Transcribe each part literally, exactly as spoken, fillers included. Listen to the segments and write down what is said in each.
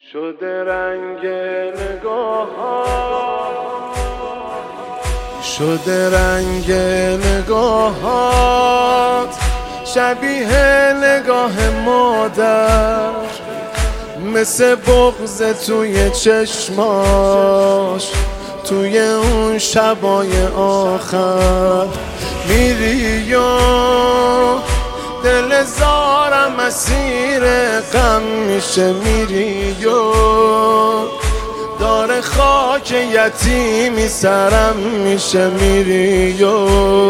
شده رنگ نگاهات، شده رنگ نگاهات شبیه نگاه مادر، مثل بغض توی چشماش توی اون شبای آخر. میری و دل زارم اسیر غم میشه، میری و داره خاک یتیمی سرم میشه، میری و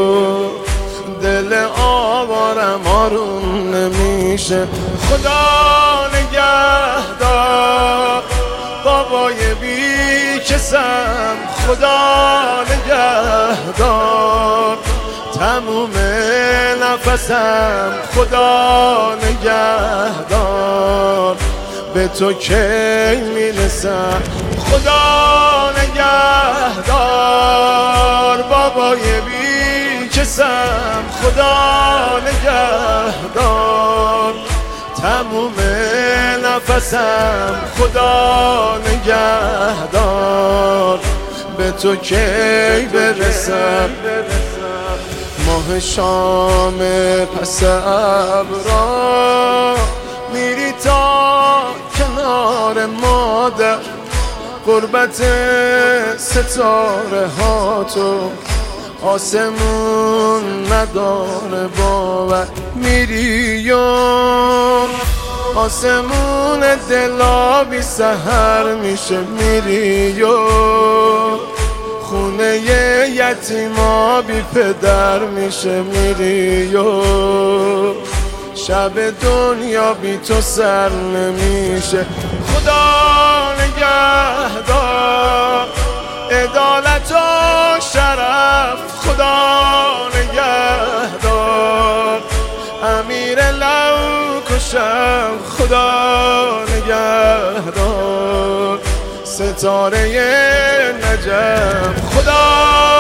دل آوارم آروم نمیشه. خدا نگهدار بابای بی کسم، خدا نگهدار تموم نفسم، خدا نگهدار به تو کی میرسم. خدا نگهدار بابای بی کسم، خدا نگهدار تموم نفسم، خدا نگهدار به تو کی برسم. ماه شام پس ابرا میری تا کنار مادر، قربت ستاره ها تو آسمون نداره باور. میری و آسمون دلابی سحر میشه، میری و خونه یتیما بی پدر میشه، میری و شب دنیا بی تو سر نمیشه. خدا نگهدار عدالت و شرف، خدا نگهدار امیر لو کشم، خدا نگهدار ستاره نجف، خدا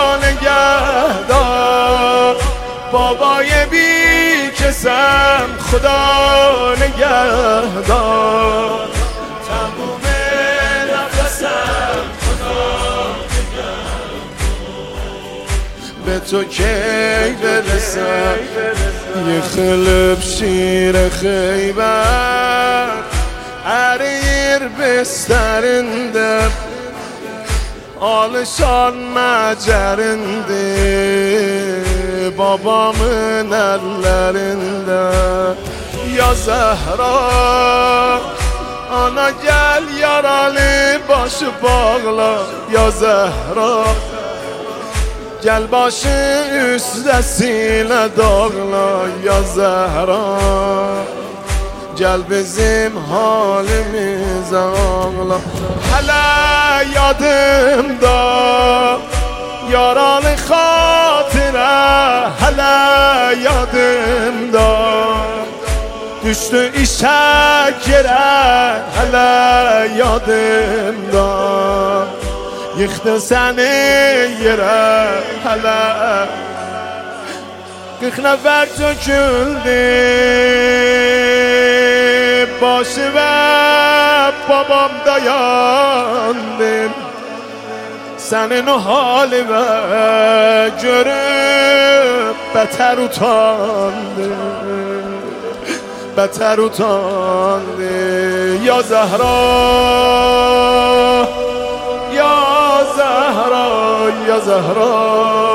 نگهدار بابای بی کسم، خدا نگهدار تموم نفسم، خدا نگهدار به تو کی برسم. یه خلب شیر خیبر عریر بسترinde alışan mecerinde, babamın ellerinde. Ya Zehra ana gel yaralı başı bağla, ya Zehra gel başı üstesine dağla, ya Zehra gel bizim halimize ağla. Hele yadımda yaralı hatıra, hele yadımda düştü işek yere, hele yadımda yıktı seni yere, hele kırk nefer döküldü başı ve babam dayandım. Senin o hali ve görüp beter utandım, beter utandım. Ya Zehra, ya Zehra, ya Zehra